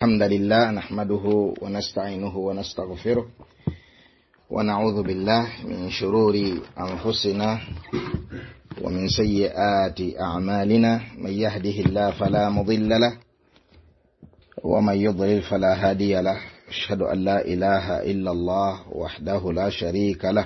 الحمد لله نحمده ونستعينه ونستغفره ونعوذ بالله من شرور أنفسنا ومن سيئات أعمالنا. من يهده الله فلا مضل له ومن يضلل فلا هادي له. أشهد أن لا إله إلا الله وحده لا شريك له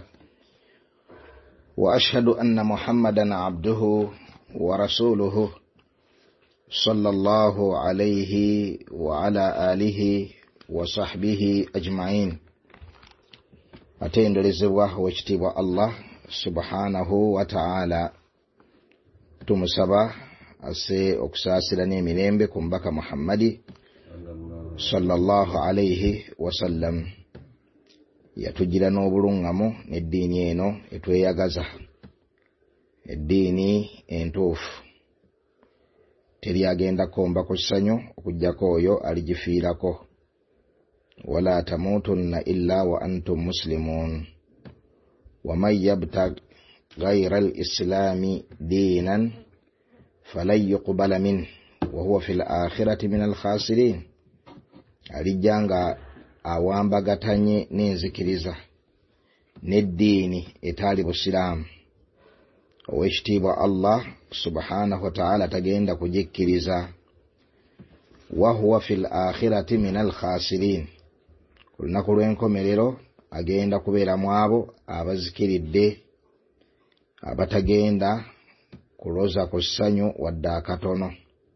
وأشهد أن محمدا عبده ورسوله صلى الله عليه وعلى آله وصحبه أجمعين. atenderezebwa wekitiibwa Allah subhanahu wa ta'ala, tumusaba ase okusaasira n'emirembe ku mbaka Muhammadi sallallahu alayhi wasallam, yatugira n'obulungamu n'eddiini eno etweyagaza, eddiini entuufu. Teri agenda komba ku ssanyu okujjako oyo aligifiirako. wala tamutunna illa wa antum muslimun waman yabtaghi ghayra al-islami diinan falan yuqbala minhu wa huwa fil akhirati min al-khasirin. Alijja nga awambagatanye n'enzikiriza n'eddiini etaali busiraamu, owekitiibwa Allah subhanahu wa ta'ala tagenda kujikkiriza. wa huwa fil akhirati min al-khasirin, ku lunaku lw'enkomerero agenda kubeera mu abo abazikiridde, abatagenda kuloza ku ssanyu wadde akatono.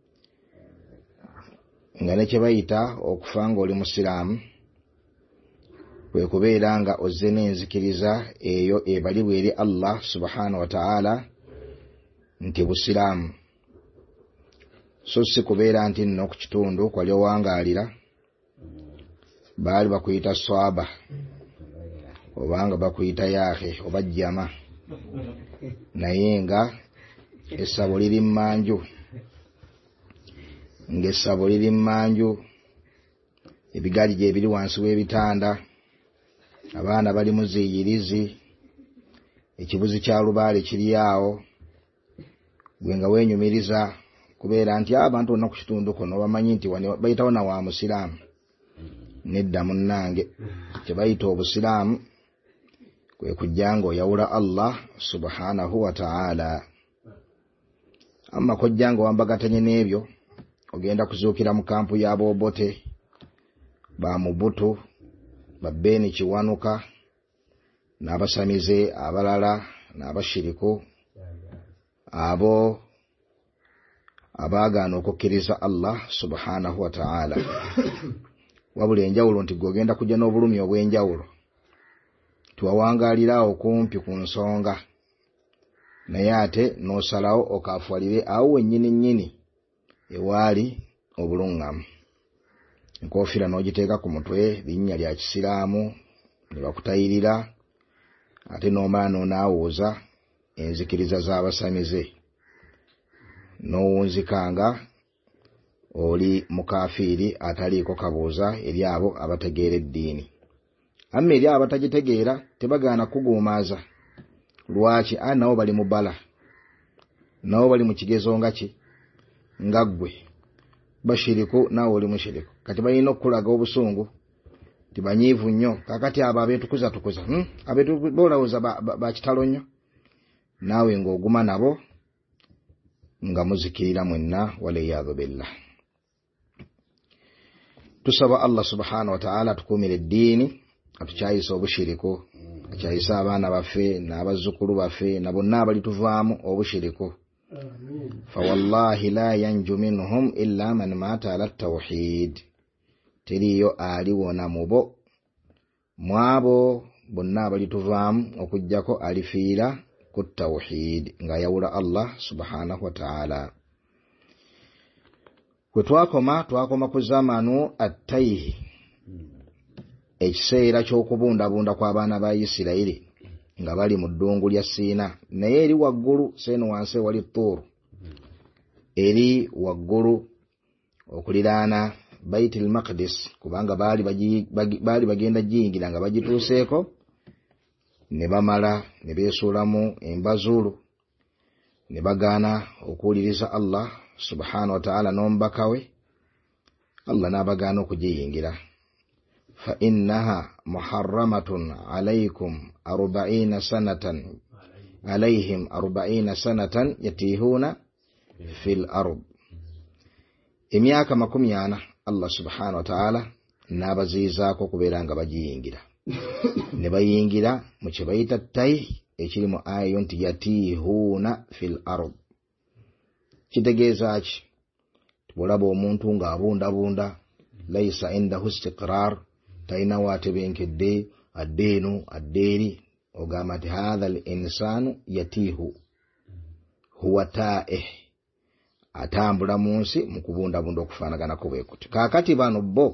Nga ne kye bayita okufa ng'oli musiraamu kwe kubeera nga ozze n'enzikiriza eyo ebalibwa eri Allah subhanahu wa ta'ala nti busiraamu, so si kubeera nti nno ku kitundu kwali owangaalira baali bakuyita swaba obanga bakuyita yaahe oba jjama, naye nga essabo liri mmanju, ng'essabo liri mmanju, ebigaali gye biri wansi w'ebitanda, abaana bali mu ziyirizi, ekibuzi kya lubaale kiri awo, gwe nga weenyumiriza kubeera nti abantu bonna ku kitundu kuno bamanyi nti bayitawo na wa musiraamu. Nedda munnange, kye bayita obusiraamu kwe kujja ng'oyawula Allah subhanahu wa ta'ala. Amma kojja ng'owambagatanye n'ebyo, ogenda kuzuukira mu kampu y'aboobote, ba Mubutu, ba Beni Kiwanuka, n'abasamize abalala, n'abashiriku, abo abaagaana okukkiriza Allah subhanahu wa ta'ala. Wabula enjawulo nti gw'ogenda kujja n'obulumi obw'enjawulo, tiwawangaalira okumpi ku nsonga, naye ate n'osalawo okaafuwalire awo wennyini nnyini ewaali obulungamu. Enkofiira n'ogiteeka ku mutwe, linnya lya kisiraamu, ne bakutayirira, ate n'omala n'onaawuuza enzikiriza z'abasamize, n'owunzikanga oli mukafiiri ataliiko kabuuza eri abo abategeera eddiini. Amma eri abatagitegeera tebagaana kuguumaaza. Lwaki? Nabo bali mu bbala, nabo bali mu kigezo nga ki? Nga ggwe bashiriku naawe oli mushiriku. Kati balina okukulaga obusungu, tibanyiivu nnyo. Kakati abo abeetukuza boolowooza ba kitalo nnyo, naawe ng'oguma nabo nga muzikirira mwenna, waliyadhu billah. Tusaba Allah subhanahu wa ta'ala tukuumire eddiini, atukyayisa obushiriku, akyayisa abaana baffe n'abazzukulu baffe na bonna abalituvaamu obushiriku. Fawallahi la yanju minhum illa man mata ala tawhid. Teriyo aliwona mubo mwabo bonna abalituvaamu okujjako alifiira ku tawhid, nga yawula Allah subhanahu wa ta'ala. Kwe twakoma ku zamanu attayhi, ekiseera ky'okubundabunda kw'abaana ba Isirayiri nga bali mu ddungu lya Siina, naye eri waggulu seeno wansi wali Tuuru, eri waggulu okuliraana Baitul Maqdis, kubanga baali bagenda giyingira nga bagituuseeko ne bamala ne beesuulamu embazuulu, ne bagaana okuwuliriza Allah subhanahu wa ta'ala n'omubaka we, Allah n'abagaana okugiyingira. Fa innaha muharramatun alaykum 40 sanatan alayhim 40 sanatan yatihuna fil ard. Emyaka 40 Allah subhanahu wa ta'ala n'abaziizaako kubeera nga bagiyingira. Ne bayingira mu kye bayita tayi ekiri mu aya nti yatihuna fil ard. Kitegeeza ki? Tubulaba omuntu ng'abundabunda laysa indahu istiqrar, talina waatebenkedde addeeno addeeri, ogamba nti hadha al insanu yatihu huwa taih, atambula mu nsi mu kubundabunda okufaanaganako bwe kuti. Kaakati bano bo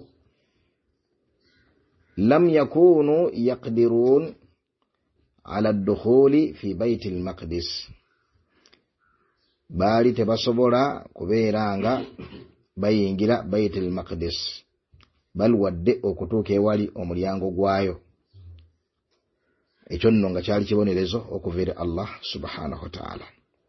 lam yakunu yaqdirun ala ad-dukhuli fi bayti al-maqdis, baali tebasobola kubeera nga bayingira bayti al-maqdis, bal wadde okutuuka ewali omulyango gwayo. Ekyo nno nga kyali kibonerezo okuva eri Allah subhanahu wa ta'ala.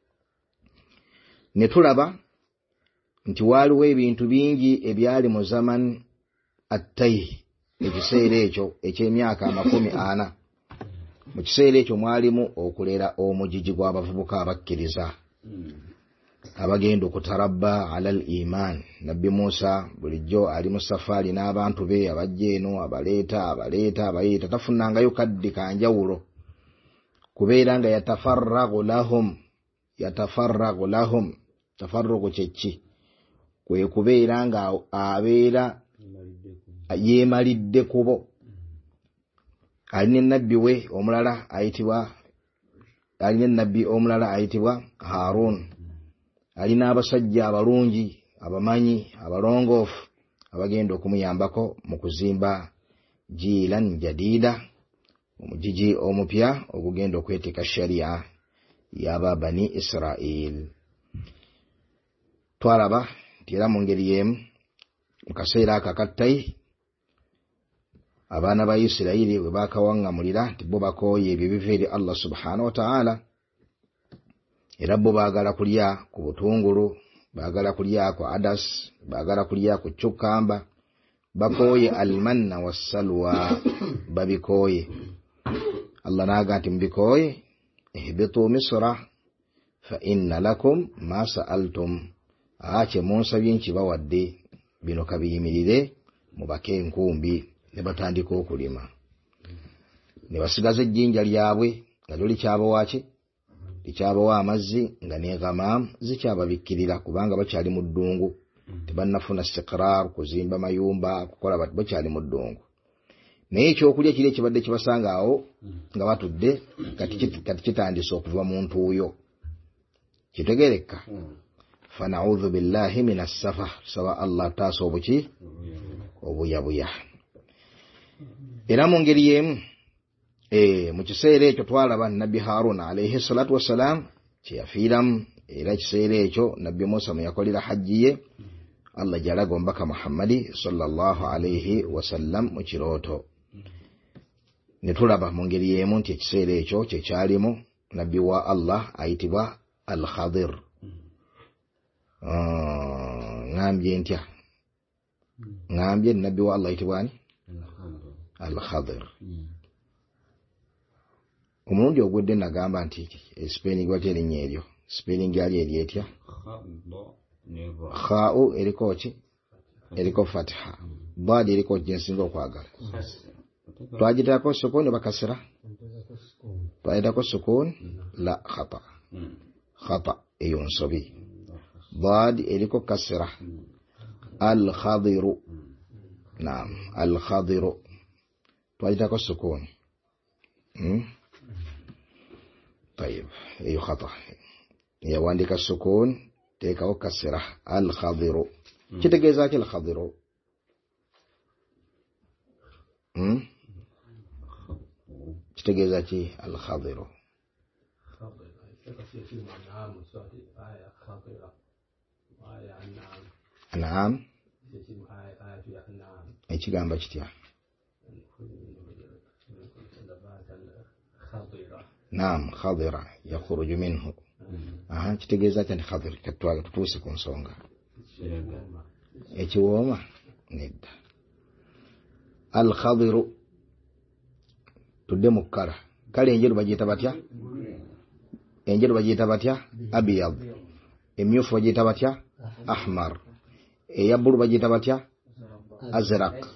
Ne tulaba nti waaliwo ebintu bingi ebyali mu zaman at-tayh, ekiseera ekyo eky'emyaka 40. Mu kiseera ekyo mwalimu okulera omugigi gw'abavubuka abakkiriza abagenda okutarabba alal iman. Nabbi Musa bulijjo ali mu safaari n'abantu be abajja eno abaleeta abayita, tafunangayo kaddi kanjawulo kubeera nga yatafarragu lahum. Tafarrugu kyeki? Kwe kubeera nga abeera yeemalidde kubo. Alina nabbi we omulala ayitibwa Harun. Alina abasajja abalungi abamanyi abalongoofu abagenda okumuyambako mu kuzimba jiilan jadida, omugigi omupya ogugenda okweteeka sharia y'aba Bani Israel. Twalaba nti era mu ngeri y'emu mu kaseera akakattayi abaana ba Isirayiri bwe baakawaŋŋamulira nti bo bakooye ebyo biva eri Allah subhanahu wa ta'ala, era bo baagala kulya ku butungulu, baagala kulya ku adas, baagala kulya ku cukkamba, bakooye almanna wassalwa, babikooye. Allah naaga nti mubikooye ihbitu misra fa inna lakum ma sa'altum, kye munsabye nkibawadde, bino kabiyimirire mubake enkumbi. Ne batandika okulima, ne basigaza ejjinja lyabwe nga lyo likyabawa amazzi nga ne ghamam zikyababikkirira, kubanga bakyali mu ddungu, tebannafuna istiqrar, kuzimba mayumba, kukola bakyali mu ddungu. Naye ekyokulya kiri ekibadde kibasanga awo nga batudde, kati kitandise okuva mu ntuuyo. Kitegereka? Fana'udhu billahi minas safa, saba Allah taasa obuki obuyabuya. Era mu ngeri y'emu mu kiseera ekyo twalaba Nabbi Harun alayhi salatu wassalam kyeyafiiramu, era ekiseera ekyo Nabbi Musa mwe yakolera hajji ye Allah gy'alaga omubaka Muhammadi sallallahu alayhi wasallam mu kirooto. Ne tulaba mu ngeri y'emu nti ekiseera ekyo kyekyalimu Nabbi wa Allah ayitibwa Al-Khadir. Ngambye ntya? Ngambye Nabbi wa Allah ayitibwa ani? Al-Khadir. Omulundi ogwedde nagamba nti spelling wate erinnya eryo, spelling yali eri etya? Kha'u eriko ki? Eriko fatha. Bad eriko jinsinga okwagala. Twagitako sukuni bakasira? Twagitako sukuni? La, khata. Khata eyo nsobi. Bad eriko kasira. Al-Khadiru. Naam, Al-Khadiru. Twagitako sukuni. طيب ايو خطا يوانديك السكون تيكاو كسره الخضر كيتجازاك الخضر كيتجازاك الخضر انعام اي كيغامبا كيتيا نعم خضرة يخرج منه كitegeeza ati khadhir katwaga tutuuse ku nsonga ekiwooma nedda. Al-khadiru tudde mu kkala. Kale enjeru bagiyita batya? Enjeru bagiyita batya? Abyad. Emyufu bagiyita batya? Ahmar. Eya bbulu bagiyita batya? Azraq.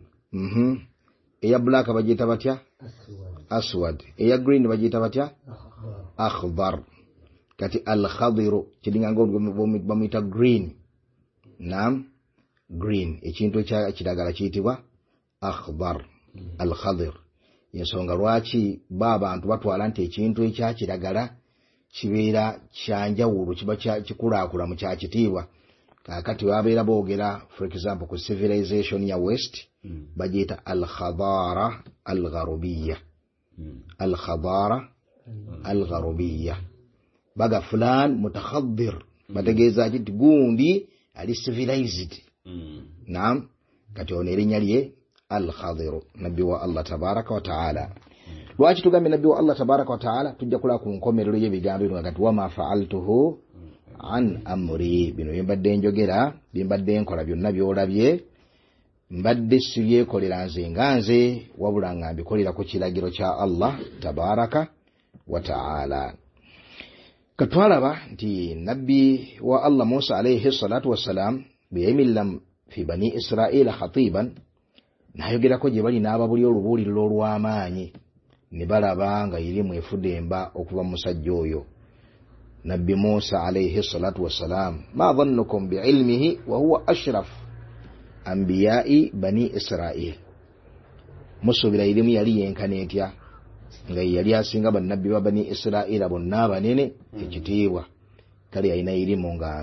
Eya black bagiyita batya? Aswad. Eya green bagiyita batya? Akhdar. Kati al-khadiru kiringa bamuyita green. Naam, green. Ekintu kiragala kiyitibwa akhdar. Al-khadir. Yensonga lwaki abantu batwala nti ekintu ekya kiragala kibeera kyanjawulo, kiba kikulaakula mu kyakitiibwa. Kakati babeera boogera for example ku civilization ya west bagiyita al-khadara al-gharubiyya. Al-khadara al-gharubiyya. Baga fulan mutakhaddir, bategeeza nti gundi ali civilized. Naam, kati ono erinnya lye al-khadiru, nabbi wa Allah tabaraka wa ta'ala. Lwaki tugambe nabbi wa Allah tabaraka wa ta'ala? Tujja kula ku nkomerero y'ebigambo bino kati wa ma fa'altuhu an amri. Bino mbadde njogera, mbadde nkola byonna byolabye, mbadde sibyekolera nze wabula nga mbikolera ku kiragiro kya Allah tabaraka wa ta'ala. Katwalaba nti nabbi wa Allah Musa alayhi salatu wassalam biyemillam fi bani Israila khatiban, nayogerako gye bali n'ababuli olubuuliro olw'amaanyi, ne balaba nga irimu efudde emba okuva mu musajja oyo nabbi Musa alayhi salatu wassalam. Ma dhannukum bi'ilmihi wa huwa ashraf anbiya'i bani Israil. Musuubira irimu yali yenkana etya nga yali asinga bannabbi ba bani Israila bonna abanene ekitiibwa. Kale alina irimu nga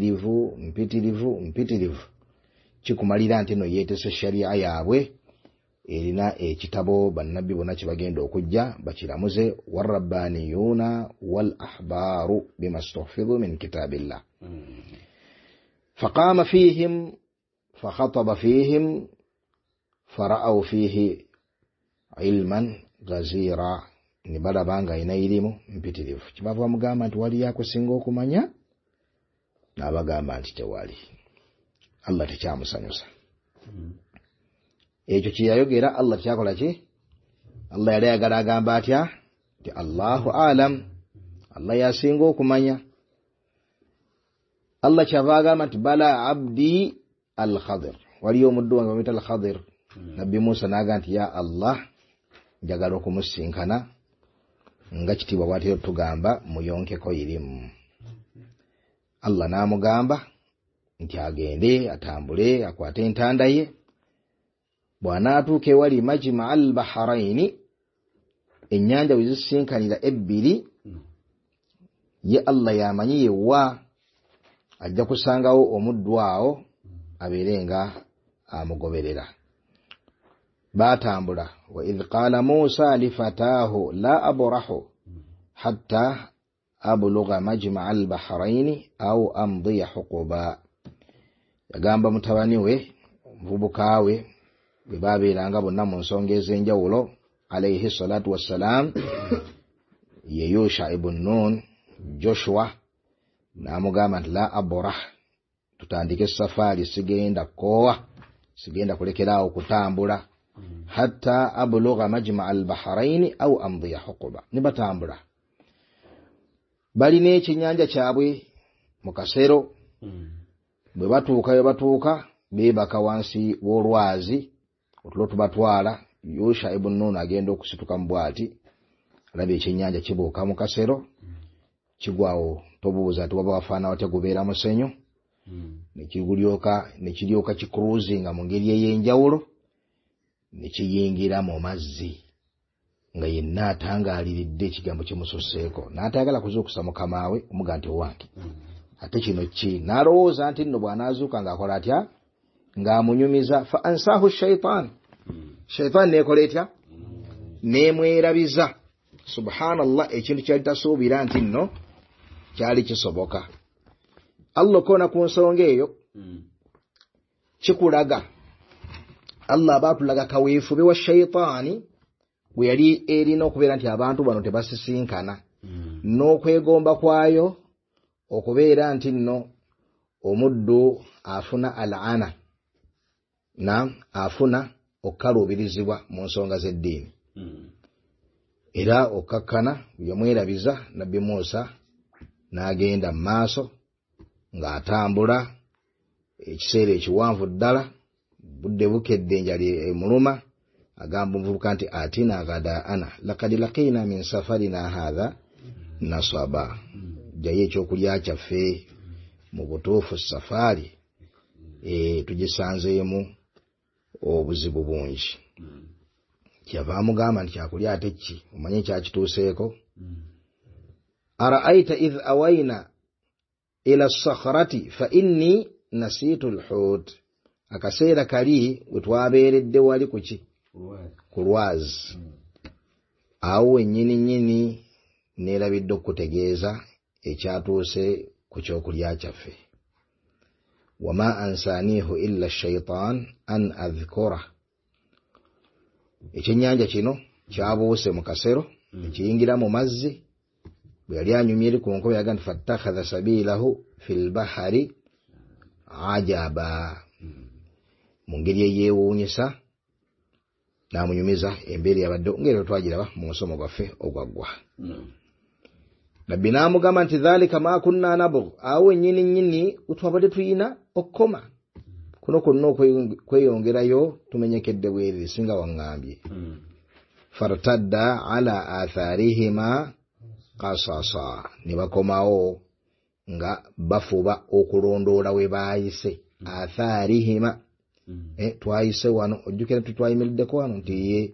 mpitirivu. Kikumalira nti no yeetese sharia yaabwe, erina ekitabo bannabbi bonna kibagenda okujja bakiramuze, warabbaniyuna wal ahbaru bima stuhfidhu min kitabillah. Faqama fihim fakhataba fihim fara'aw fihi ilman ghazira. Ni balaba nga alina irimu mpitirivu. Kibava mugamba nti wali yakusinga okumanya? N'abagamba nti tewali. Allah tekyamusanyusa. Ekyo kyeyayogera Allah tekyakola ki? Allah yali ayagala agamba atya? Ti Allahu alam. Allah yasinga okumanya. Allah kyava agamba nti bala abdi al-Khadir. Waliyo omuddu wange bamuyita al-Khadir. Nabbi Musa n'agamba nti ya Allah, njagala okumusinkana nga kitiibwa bw'atyo tugamba muyonkeko irimu. Allah n'amugamba nti agende atambule akwate entanda ye, bw'anaatuuka ewali majma al-baharaini, ennyanja we zisinkanira ebbiri, ye Allah yamanyi yewa ajja kusangawo omuddu awo abeere nga amugoberera. Baatambula. Wa idh qala Musa li fataahu la abrahu hatta ablugha majma al-bahraini aw amdiya huquba. Yagamba mutabani we, muvubuka we, bwe babeeranga bonna mu nsonga ez'enjawulo alayhi salatu wassalam, ye Yusha ibn Nun, Joshua, n'amugamba nti la abrah, tutandike safari, sigenda kowa, sigenda kulekeraawo kutambula, hatta ablugha majma al-bahraini aw amdiya huquba. Ne batambula. Balina ekyennyanja kyabwe mu kasero. Bwe batuuka beebaka wansi w'olwazi otulo tubatwala. Yusha ibn Nun agenda okusituka mu bwati, alaba ekyennyanja kibuuka mu kasero, kigwawo, tobuuza ati waba wafaana watya gubeera musenyu. Ne kiryoka kicruisinga mu ngeri ey'enjawulo, ne kiyingira mu mazzi nga yenna atangaaliridde ekigambo kimususseeko. N'atayagala kuzuukusa mukama we omuga nti owange ate kino ki? N'alowooza nti nno bw'anaazuuka ng'akola atya? Ng'amunyumiza. Fa ansaahu shaitan. Shaitan neekola etya? Neemwerabiza. Subhanallah, ekintu kyali tasuubira nti nno kyali kisoboka. Allah koona ku nsonga eyo kikulaga Allah baatulaga kaweefube wa shaitaani bwe yali erina okubeera nti abantu bano tebasisinkana, n'okwegomba kwayo okubeera nti nno omuddu afuna al'ana, na afuna okaluubirizibwa mu nsonga z'eddiini era okakkana yamwerabiza nabbi Musa n'agenda mu maaso ng'atambula ekiseera ekiwanvu ddala budde bukedde enjala emuluma agamba omuvubuka nti atina ghadaana laqad laqina min safarina hadha nasaba jaye ekyokulya kyaffe mu butuufu safaari tugisanzeemu obuzibu bungi kyava amugamba nti kyakulya ate ki omanye kyakituuseeko araaita idh awayna ila sakhrati fa inni nasitu lhut akaseera kali we twabeeredde wali kuki ku lwazi awo ennyini neerabidde okutegeeza ekyatuuse ku kyokulya kyaffe wama ansanihu illa shaitan an adhkura ekyennyanja kino kyabuuse mu kasero ekiyingira mu mazzi bwe yali anyumye eri ku nkobe yaga nti fattakhadha sabilahu fi lbahari ajaba mu ngeri eyeewuunyisa n'amunyumiza embeera yabadde ngeri twagiraba mu musomo gwaffe ogwaggwa nabbi n'amugamba nti dhalika ma kunna nabugh awo ennyini twabadde tuyina okukoma kuno kwonna okweyongerayo tumenyekedde bweri singa waŋŋambye fartadda ala atharihima qasasa ne bakomawo nga bafuba okulondoola we baayise atharihima twayise wano ojjukira tutwayimiriddeko wano nti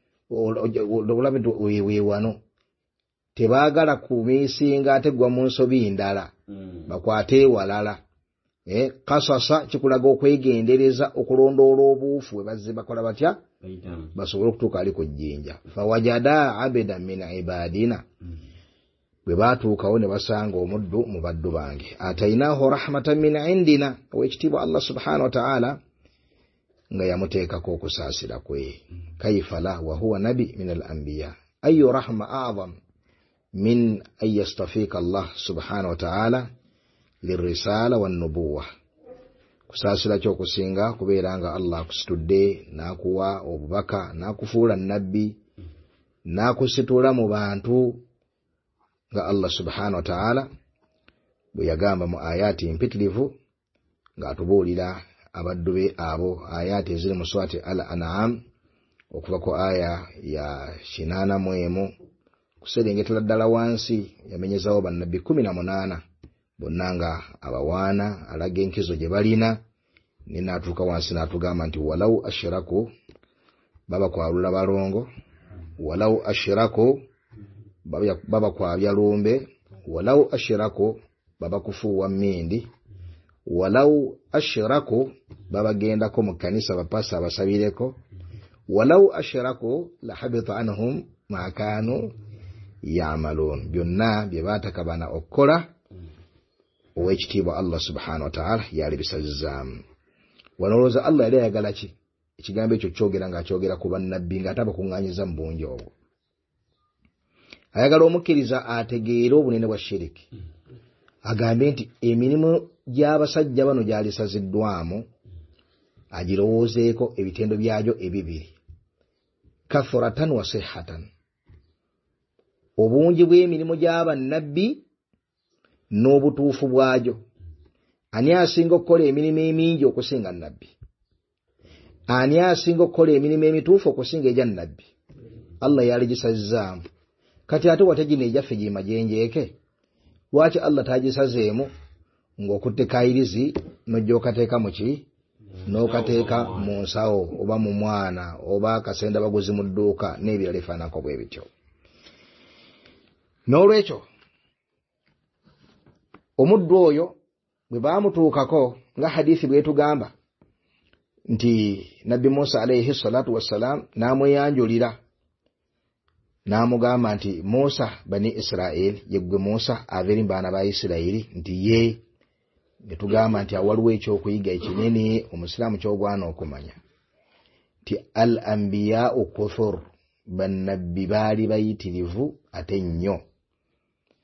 olabe we wano tebaagala kumiisinga ategwa mu nsobi ndala bakwate walala kasasa kikulaga okwegendereza okulondoola obuufu we bazze bakola batya basobole okutuuka ali ku jjinja fawajada abeda min ibadina bwe baatuukawo ne basanga omuddu mu baddu bange atainahu rahmatan min indina owekitiibwa Allah subhanahu wa ta'ala nga yamuteekako okusaasira kwe kaifa la wa huwa nabi min al anbiya ayu rahma a'zam min an yastafika Allah subhanahu wa ta'ala lirisala wan nubuwa kusaasira kyokusinga kubeera nga Allah akusitudde n'akuwa obubaka n'akufuula nabbi n'akusitula mu bantu nga Allah subhanahu wa ta'ala bwe yagamba mu ayati mpitirivu ng'atubuulira abaddu be abo ayati eziri mu surati al-an'am okuva ku aya ya 81 kuserengetera ddala wansi yamenyezawo bannabbi 18 bonna nga abawaana alaga enkizo gye balina n'atuuka wansi n'atugamba nti walau ashiraku baba kwalula balongo walau ashiraku baba kwabya lumbe walau ashiraku baba kufuuwa mmindi walau ashiraku baba gendako mu kanisa bapasa abasabireko walau ashiraku la habita anhum ma kanu ya'malun byonna bye baatakabana okukola owekitiibwa Allah subhanahu wa ta'ala yali bisazizaamu wanoloza Allah yali ayagala ki ekigambo ekyo kyogera ng'akyogera ku bannabbi ng'atabakuŋŋaanyiza mu bungi obwo ayagala omukkiriza ategeere obunene bwa shiriki agambe nti emirimu gy'abasajja bano gyalisaziddwamu agirowoozeeko ebitendo byagyo ebibiri kathuratan wa sihatan obungi bw'emirimu gy'abannabbi n'obutuufu bwagyo ani asinga okukola emirimu emingi okusinga nabbi ani asinga okukola emirimu emituufu okusinga egya nabbi Allah yali gisazizaamu kati ate wategina ejaffe gimajenjeeke lwaki Allah tagisazeemu ng'okutte kayirizi n'ojja okateeka mu ki n'okateeka mu nsawo oba mu mwana oba akasenda baguzi mu dduuka n'ebirala efaanako bwe bityo n'olwekyo omuddu oyo bwe baamutuukako nga hadithi bwetugamba nti nabbi Musa alayhi salatu wassalam n'amweyanjulira n'amugamba nti Musa bani Israeli yeggwe Musa aveeri baana ba Isirayiri nti ye ne tugamba nti awaliwo ekyokuyiga ekinene omusiraamu ky'ogwana okumanya nti al anbiya'u kuthur bannabbi baali bayitirivu ate nnyo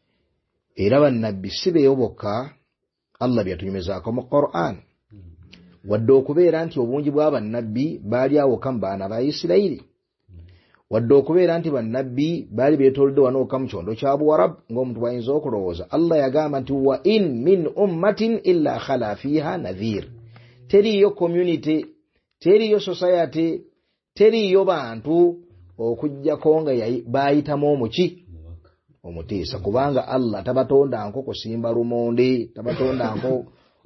era bannabbi si beeyo bokka Allah byatunyumizaako mu Qur'an wadde okubeera nti obungi bw'abannabbi baali awo kam baana ba Isirayiri, wadde okubeera nti bannabbi baali beetoolodde wano kam kyondo kya Buwarabu ng'omuntu bw'ayinza okulowooza. Allah yagamba nti wa in min ummatin illa khala fiha nadhir. Teriyo community, teriyo society, teriyo bantu okujjako nga baayitamu omuki omutiisa, kubanga Allah tabatonda nko kusimba lumonde, tabatonda nko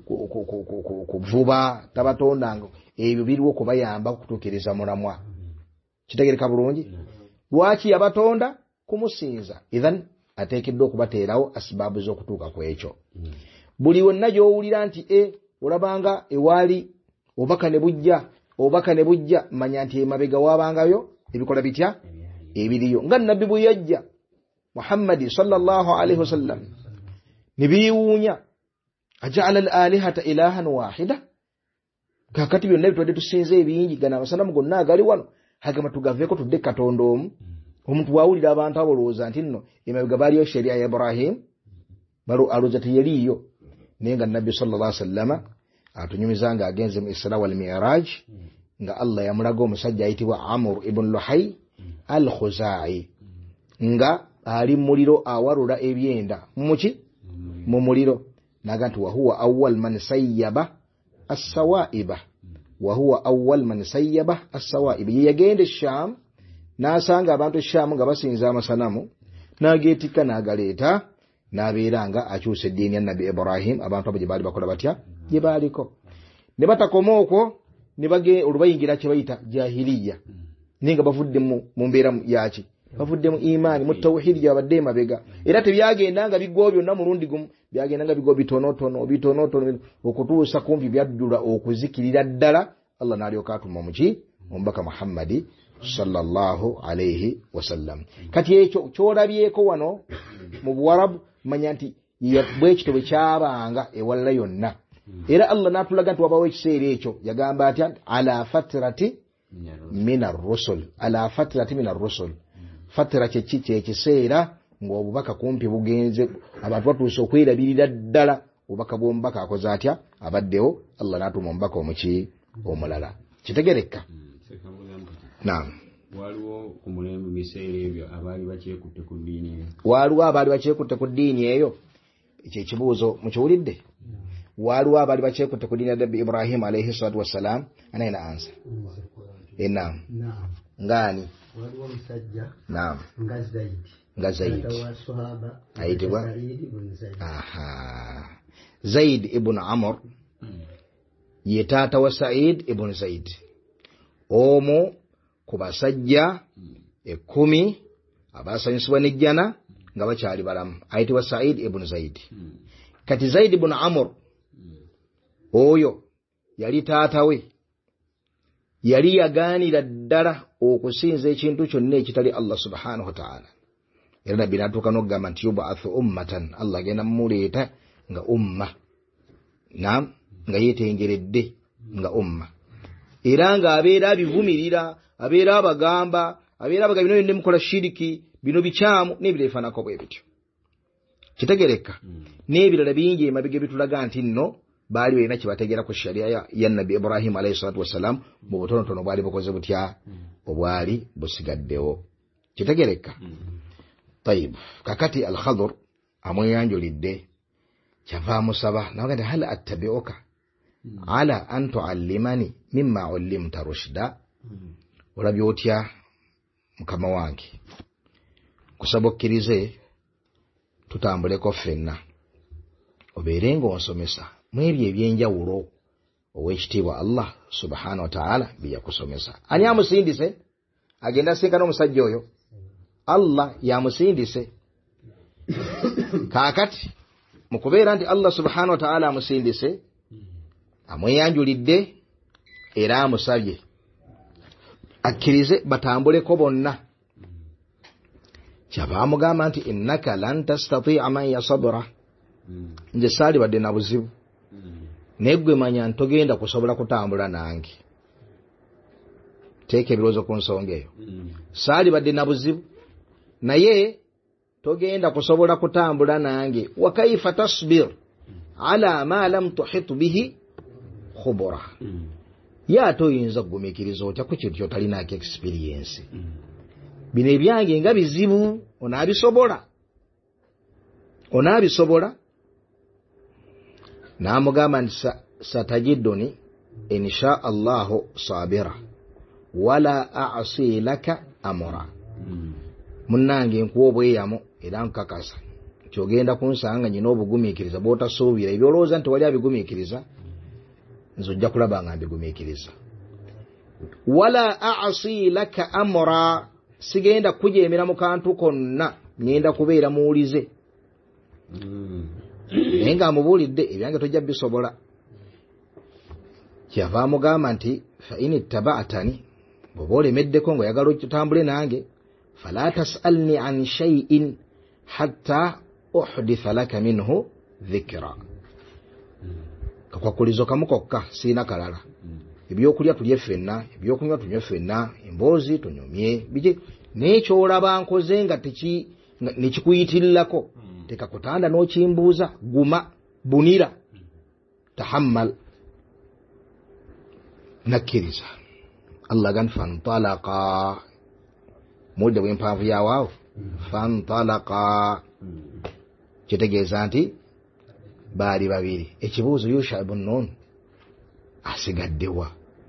kuvuba, tabatonda nko ebyo biriwo kubayamba kutuukiriza mulamwa. Kitegereka bulungi? Lwaki yabatonda? Kumusinza. Idhan ateekeddwa okubateerawo asibaabu z'okutuuka ku ekyo. Buli wonna gy'owulira nti olabanga ewaali obubaka ne bujja, manya nti emabega waabangayo ebikola bitya ebiriyo. Nga nabbi bwe yajja Muhammadi sallallahu alaihi wasallam ne biwuunya, aja'ala al-alihata ilahan wahida. Kakati byonna bitwadde tusinze ebingi, gana amasanamu gonna agali wano hagamba tugaveeko tudde Katonda omu. Omuntu bw'awulira abantu abolowooza nti nno emabega baaliyo sheria ya Ibrahim, alowooza teyaliiyo. Naye nga nabbi sallallahu alaihi wasallam atunyumiza nga agenze mu Isra wal Mi'raj, nga Allah yamulaga omusajja ayitibwa Amr ibn Luhay al-Khuzai nga ali muliro awarula ebyenda muki mu muliro, naga nti wa huwa awwal man sayyaba as-sawaiba, wa huwa awwal man sayyaba as-sawaiba. Yagenda Sham n'asanga abantu Sham nga basinza amasanamu, n'ageetikka n'agaleeta, n'abeera nga akyusa eddiini ya Nabi Ibrahim. Abantu abo gye baali bakola batya? Gye baaliko. Ne batakoma okwo, ne olubayingira kye bayita jahiliya, naye nga bavudde mu mbeera yaki, bavudde mu imaani, mu tawhidi gyabadde emabega. Era tebyagenda nga biggwa byonna mulundi gumu, byagenda nga biggwa bitonotono okutuusa kumpi byaddula okuzikirira ddala. Allah n'alyoka atuma omubaka Muhammadi sallallahu alaihi wasallam. Kati ekyo kyolabyeko wano mu Buwarabu, manya nti bwekito bwe kyabanga ewalala yonna. Era Allah n'atulaga nti wabawo ekiseera ekyo, yagamba atya ala fatrati minar rusul, ala fatrati minar rusul. Fatira kyekiseera ng'obubaka kumpi bugenze, abantu batuuse okwerabirira ddala obubaka bw'omubaka akoze atya, abaddewo. Allah n'atuma omubaka omulala. Kitegereka? Naam. Waliwo ku mulembe biseera ebyo abaali bakyekutte ku ddiini eyo. Waliwo abaali bakyekutte ku ddiini eyo? Ekyo ekibuuzo mukiwulidde? Waliwo abaali bakyekutte ku ddiini ya Nabi Ibrahim alayhi salatu wassalam? Anaina ansa? Naam. Ngani? Waliwo musajja. Naam. Nga Zaid. Ayitibwa Zaid ibn Amr ye taata wa Sa'id ibn Zaid, omu ku basajja 10 abasanyusibwa n'ejjana nga bakyali balamu, ayitibwa Sa'id ibn Zaid. Kati Zaid ibn Amr oyo yali taata we yali yagaanira ddala okusinza ekintu kyonna ekitali Allah subhanahu wa ta'ala. Era nabbi n'atuuka n'okugamba nti yub'athu ummatan, Allah agenda mumuleeta nga umma, naam, nga yeetengeredde nga umma, era nga abeera abivumirira, abeera abagamba bino byonna mukola shiriki, bino bikyamu n'ebireefanako bwe bityo. Kitegereka? N'ebirala bingi emabega bitulaga nti nno baali balina kibategeera ku sharia ya Nabi Ibrahim alayhi salatu wassalam, mu butonotono bwali bukoze butya obwali busigaddewo. Kitegereka? Tayib, kakati al-Khadr amweyanjulidde, kyava musaba naga nti hal attabi'uka ala an tu'allimani mimma 'allimta rushda. Olabye otya mukama wange, kusaba okkirize tutambuleko ffenna, obeere ng'onsomesa mu ebyo ebyenjawulo ow'ekitiibwa Allah subhanahu wa ta'ala bye yakusomesa. Ani amusindise agenda asinkana omusajja oyo? Allah yamusindise. Kaakati mu kubeera nti Allah subhanahu wa ta'ala amusindise, amweyanjulidde era amusabye akkirize batambuleko bonna, kyava amugamba nti innaka lan tastati'a man sabra, nze saali badde na buzibu, naye ggwe manya ntogenda kusobola kutambula nange. Teeka ebirowoozo ku nsonga eyo. Saali badde na buzibu, naye togenda kusobola kutambula nange. Wa kaifa tasbir ala ma lam tuhit bihi khubura yato yinza kugumikiriza otya ku kintu kyotalinako experience bino ebyange nga bizibu onaabisobola n'amugamba nti satajiduni insha allahu sabira wala a'si laka amra munnange nkuwa obweyamo era nkakasa kyogenda kunsanga nyina obugumiikiriza bw'otasuubira ebyolowooza nti wali abigumiikiriza nze ojja kulaba nga mbigumiikiriza wala a'si laka amra sigenda kujeemera mu kantu konna ngenda kubeera muwulize naye nga amubuulidde ebyange tojja bisobola kyava amugamba nti fa in ittaba'tani bw'oba olemeddeko ng'oyagala otambule nange fala tas'alni an shay'in hatta uhditha laka minhu dhikra kakwakulizo kamu kokka siina kalala ebyokulya tulye ffenna ebyokunywa tunywe ffenna emboozi tunyumye biki n'ekyolaba nkoze nga nekikuyitirako tekakutanda n'okimbuuza guma bunira tahammal nakkiriza allah gan fantalaqa mudde bw'empanvu yaawaawo fantalaqa kitegeeza nti baali babiri ekibuuzo Yusha ibn Nun asigaddewa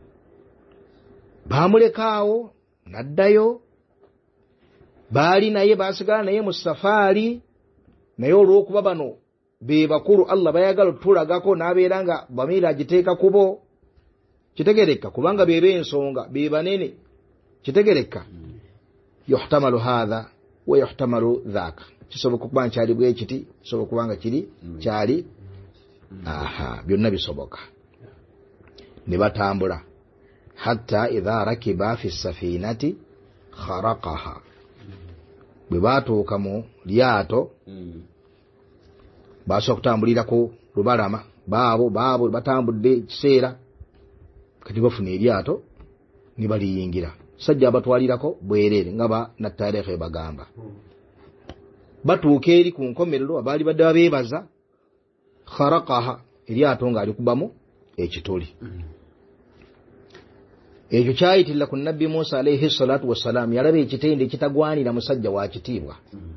baamulekaawo naddayo baali naye baasigala naye mu safaari naye olw'okuba bano be bakulu Allah bayagala otulagako n'abeera nga bamiira agiteeka kubo kitegereka kubanga bebe ensonga be banene kitegereka yuhtamalu hadha wa yuhtamalu dhaka kisoboka kuba nkyali bwe kiti kisoboka kubanga kiri kyali byonna bisoboka ne batambula hatta idha rakiba fi safinati kharaqaha bwe batuuka mu lyato basobola kutambulira ku lubalama baabo batambudde ekiseera kati bafuna eryato ne baliyingira sajja abatwalirako bwereere nga ba nattareekhe bagamba batuuka eri ku nkomerero abaali badde babeebaza kharaqaha eryato ng'ali kubamu ekituli ekyo kyayitirira ku nabbi Musa alayhi salatu wassalam yalaba ekitende ekitagwanira musajja wa kitiibwa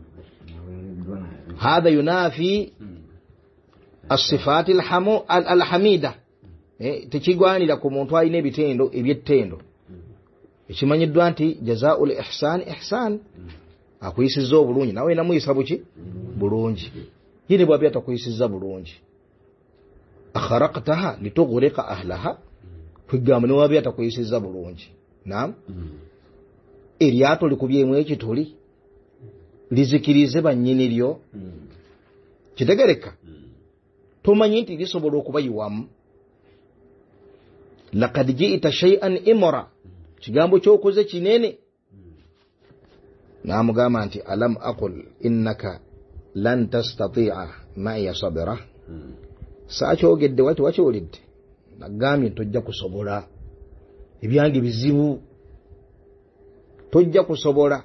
hadha yunafi as-sifati alhamida tekigwanira ku muntu alina ebitendo ebyettendo ekimanyiddwa nti jazaa'ul ihsan akuyisizza obulungi nawe namuyisa buki bulungi yine bw'abe atakuyisizza bulungi akharaqtaha litughriqa ahlaha kwigamba niwabe atakuyisizza bulungi naam eryato likubyemu ekituli lizikirize bannyini lyo kitegereka tomanyi nti lisobola okubayiwamu laqad ji'ta shay'an imra kigambo kyokoze kinene naamugamba nti alam aqul innaka lan tastati'a ma'iya sabira saakyogedde wati wakyolidde nagambye tojja kusobola ebyange bizibu tojja kusobola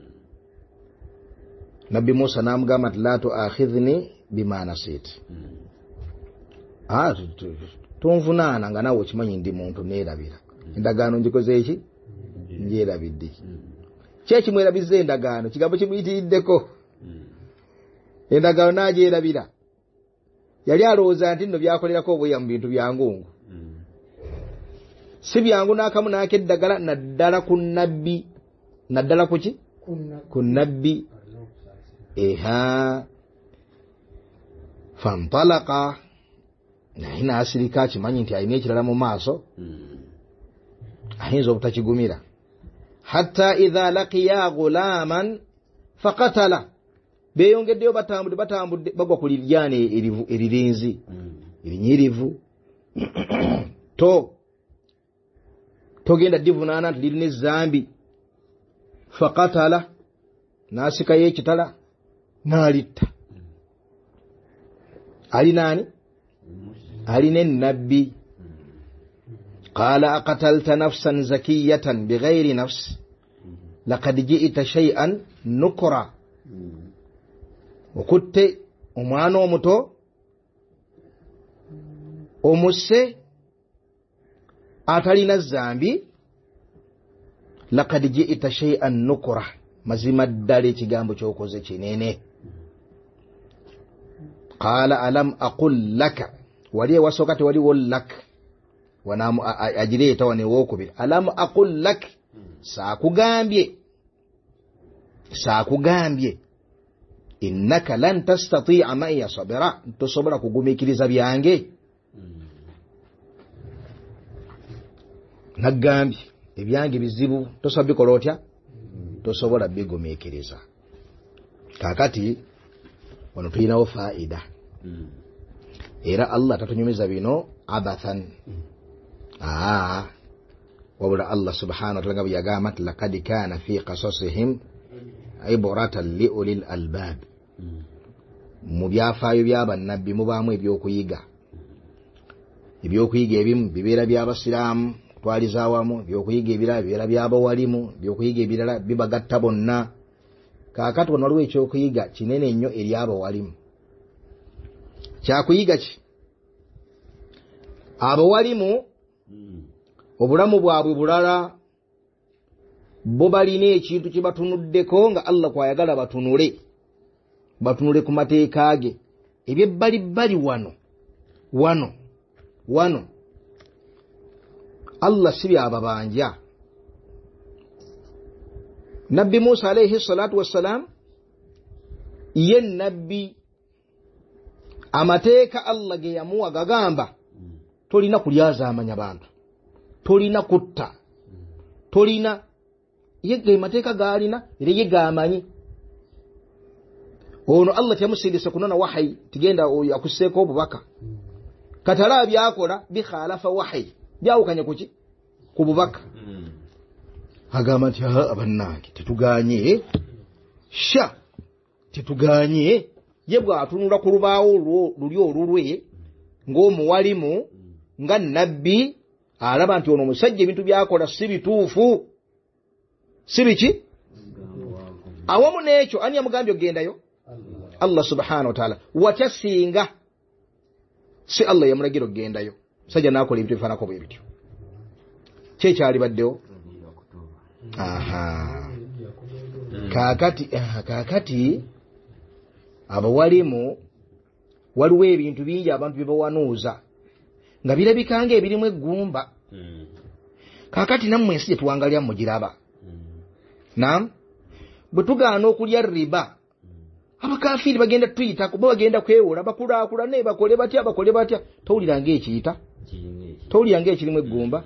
nabbi Musa naamugamba nti la tu'akhidhni bima nasit tonvunaana nga nawe okimanyi ndi muntu neerabira endagaano njikoze eki njerabidde kyekimwerabizza endagaano kigambo kimuyitiriddeko endagaano nagyerabira yali alowooza nti nno byakolerako obweya mu bintu byangungu si byangu n'akamu n'akeddagala naddala ku nabbi naddala kuki ku nabbi fantalaqa naye n'asirika akimanyi nti alina ekirala mu maaso ayinza obutakigumira hatta idha laqiya ghulaman faqatala beyongeddeyo batambudde bagwa ku liryane eririnzi erinyirivu togenda divunaana nti lirina ezambi faqatala n'asikayo ekitala n'alitta alinaani alina ennabbi qala aqatalta nafsan zakiyatan bighayri nafs laqad ji'ta shay'an nukra okutte omwana omuto omusse atalina zambi laqad ji'ta shay'an nukra mazima ddala ekigambo kyokoze kinene. Qala alam aqul laka wali wasokati waliwo lak wanamu ajireeta wane wokubiri alam aqul lak saakugambye innaka lan tastati'a ma'iya sabira tosobola kugumikiriza byange. Nagambye ebyange bizibu tosobola bikola otya tosobola bigumikiriza. Kakati wano tulinawo faida era Allah tatunyumiza bino abathan wabula Allah subhanahu wa ta'ala bwe yagamba nti laqad kana fi qasasihim ibratan li ulil albab. Mu byafaayo by'abannabbi mubaamu ebyokuyiga ebimu bibeera by'abasiraamu twaliza awamu, ebyokuyiga ebirala bibeera by'abawalimu, ebyokuyiga ebirala bibagatta bonna. Kaakati wano waliwo ekyokuyiga kinene nnyo eri abawalimu. Kyakuyiga ki? Abawalimu obulamu bwabwe bulala bo balina ekintu kye batunuddeko nga Allah kwayagala batunule ku mateeka ge. Ebyebbalibbali wano Allah si byababanja. Nabbi Musa alayhi salatu wassalam ye nabbi amateeka Allah ge yamuwa gagamba tolina kulyaza amanya bantu, tolina kutta, tolina yege mateeka galina era ye gamanyi. Ono Allah yamusindise kunona wahayi tigenda yakusseeko obubaka katala byakola bikhalafa wahayi byawukanya kuki ku bubaka. Agamba nti abannange tetuganye ye bw'atunula ku lubaawo luli olulwe ng'omuwalimu nga nabbi alaba nti ono omusajja ebintu byakola si bituufu si biki. Awamu n'ekyo ani yamugambye ogendayo? Allah subhanahu wa ta'ala. Watya singa si Allah yamulagira ogendayo sajja n'akola ebintu bifaanako bwe bityo kyekyali baddewo. Kakati abawalimu waliwo ebintu bingi abantu byebawanuuza nga birabikanga ebirimu eggumba. Kakati nammwe ensi gye tuwangalya mugiraba. Bwe tugaana okulya riba abakafiri bagenda tuyitako bo bagenda kwewola bakulaakulane bakole batya towuliranga ekiyita towuliranga ekirimu eggumba.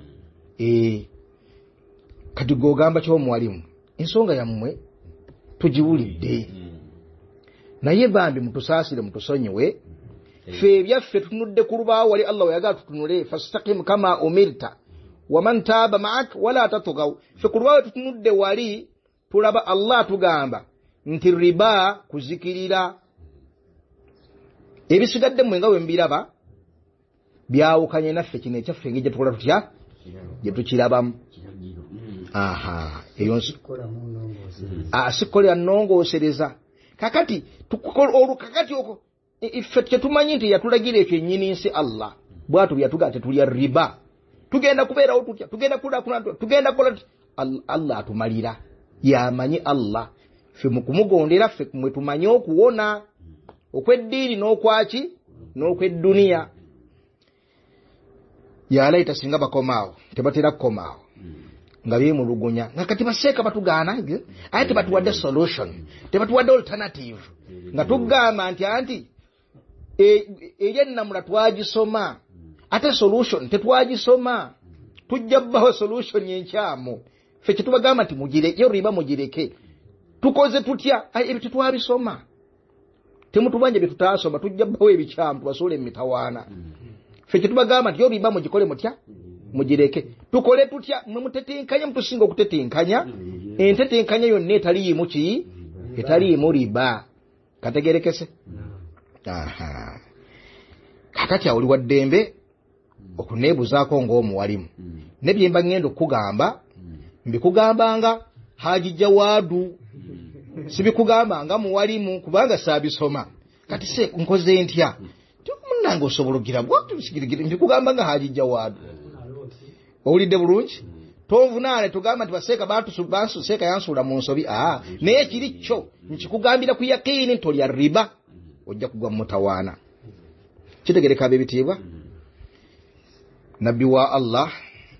Kati gogamba ky'omuwalimu ensonga yammwe tugiwulidde naye bambi mutusaasire mutusonyiwe ffe ebyaffe tutunudde ku lubaawo wali Allah wayagala tutunule fastaqim kama umirta waman taaba ma'ak wala tatghaw. Ffe ku lubaawo tutunudde wali tulaba Allah tugamba nti riba kuzikirira ebisigadde mmwe nga bwe mbiraba byawukanye naffe kino ekyaffe ng'egye tukola tutya gye tukirabamu. Eyo sikolera nnongoosereza. Kakati kakati okwo iffe tetumanyi nti yatulagira ekyo ennyini nsi Allah bwatu byatugaa tetulya riba tugenda kubeerawo tutya tugenda tugenda kola Allah atumalira yamanyi Allah. Ffe mu kumugondera ffe mwe tumanyi okuwona okw'eddiini n'okwaki n'okw'edduniya. Yalaita singa bakomaawo tebatera kukomaawo nga beemulugunya nga kati baseeka batugaana ate tebatuwadde solution tebatuwadde alternative nga tugamba nti eryennamula twagisoma ate solution tetwagisoma tujja bbaho solution enkyamu. Ffe kyetubagamba nti mugireke riba mugireke tukoze tutya ebyo tetwabisoma temutubanja bye tutaasoma tujja bbaho ebikyamu tubasole emitawaana. Ffe kyetubagamba nti riba mugikole mutya mugireke tukole tutya mwe mutetenkanya mutusinga okutetenkanya entetenkanya yonna etaliimu ki etaliimu riba kategerekese. Kakati awuli wa ddembe okuneebuzaako ng'omuwalimu ne bye mba ngenda okugamba mbikugambanga Haji Jawaadu sibikugambanga muwalimu kubanga saabisoma. Kati se nkoze ntya munnange osobola ogira bwatu bisigirigire mbikugambanga Haji Jawaadu owulidde bulungi tonvunaane tugamba nti baseeka seeka yansuula mu nsobi naye kiri kyo nkikugambira ku yaqiini ntolya riba ojja kugwa mu mutawaana. Kitegereka ab'ebitiibwa nabbi wa Allah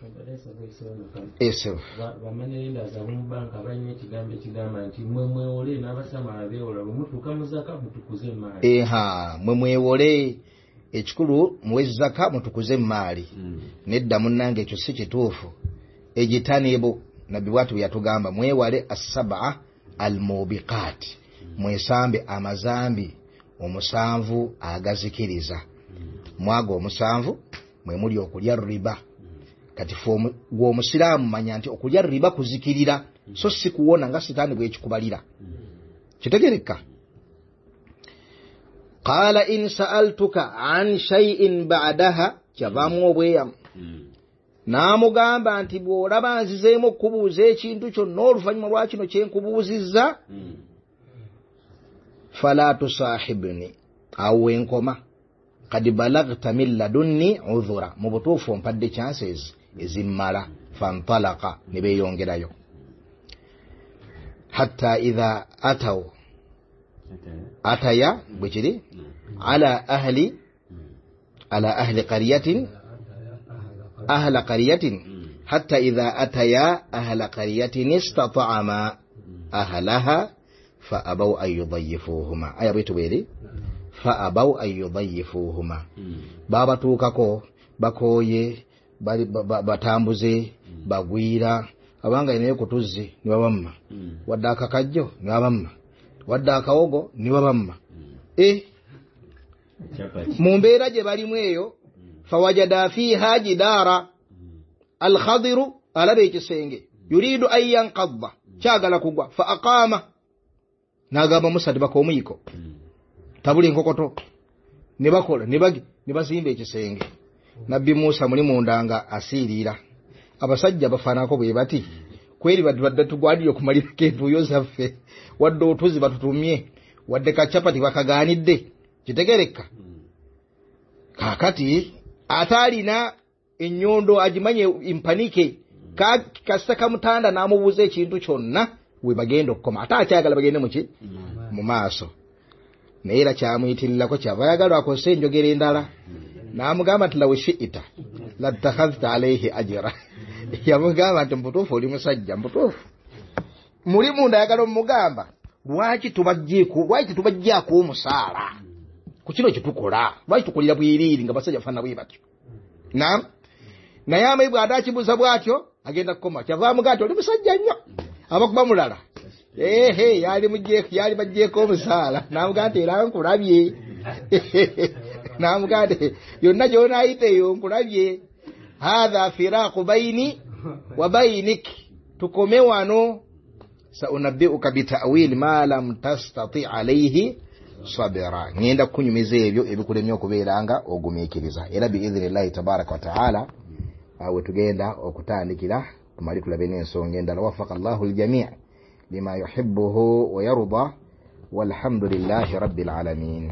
bamanyirinda za mu banka balina ekigambo ekigamba nti mwe mwewole n'abasamala beewola bwe mutuuka mu zaka mutukuze emaali. Mwe mwewole ekikulu muwe zaka mutukuze emaali. Nedda munnange ekyo si kituufu. Ejitanibu nabbi bwatu yatugamba mwewale as-sab'a al-mubiqat, mwesambe amazambi omusanvu agazikiriza. Mwago omusanvu mwe muli okulya riba. Kati gwomusiraamu manya nti okulya riba kuzikirira so si kuwona nga sitaani bwekikubalira. Kitegereka. Qala in sa'altuka an shay'in ba'daha, kyavaamu obweyamu. N'amugamba nti bw'olaba nzizeemu okubuuza ekintu kyonna oluvannyuma lwa kino kye nkubuuzizza, fala tusahibni, awo wenkoma. Kadi balagta min ladunni udhura, mu butuufu ompadde chances ezimmala. Fantalaka, ne beeyongerayo. Hatta idha ataya bwe kiri ala ahli qaryatin ahla qaryatin hatta idha ataya ahla qaryatin istata'ama ahlaha fa abaw an yudayyifuhuma. Aya bwetu bweri fa abaw an yudayyifuhuma. Babatuukako bakoye batambuze bagwira abanga ine kutuzzi ni wabamma wadda akakajjo ni wabamma wadda akawogo ni wabamma. Mu mbeera gye balimu eyo fawajada fiha jidara al-khadiru alabe ekisenge yuridu an yanqadha kyagala kugwa fa aqama nagamba Musa tibakomuyiko tabuli nkokoto ne bakola ne bazimba ekisenge. Nabbi Musa muli mundanga asiirira abasajja bafaanako bwe bati kweri badde tugwadire okumalira kentuyo zaffe wadde otuzi batutumye wadde kachapati bakagaanidde. Kitegereka. Kakati atalina ennyondo agimanye impanike kasita kamutanda n'amubuuza ekintu kyonna we bagenda okukoma ate akyagala bagende muki mu maaso. Naye era kyamuyitirirako kyava yagala akose enjogera endala n'amugamba nti lawe shi'ita lattakhadhta alayhi ajra. Yamugamba nti mbutuufu oli musajja mbutuufu muli munda ayagala omugamba lwaki tubajjaako omusaala ku kino kyetukola lwaki tukolera bwiriiri nga basajja faana bwe batyo. Naye amayibu ate akibuuza bw'atyo agenda kukoma kyava amugaa nti oli musajja nnyo abakuba mulala yali bajjeeko omusaala n'amugaa nti era nkulabye n'amugaa nti yonna gy'onaayiteeyo nkulabye hadha firaqu baini wa bainik, tukome wano. Saunabbi'uka bita'wil ma lam tastati' alayhi sabira, ngenda kunyumiza ebyo ebikulemye okubeeranga ogumiikiriza. Era biidhnillahi tabaraka wa taala awe tugenda okutandikira tumali tulabe n'ensonga endala. Waffaqa Allahu al-jami' lima yuhibbuhu wa yarda walhamdulillahi rabbil alamin.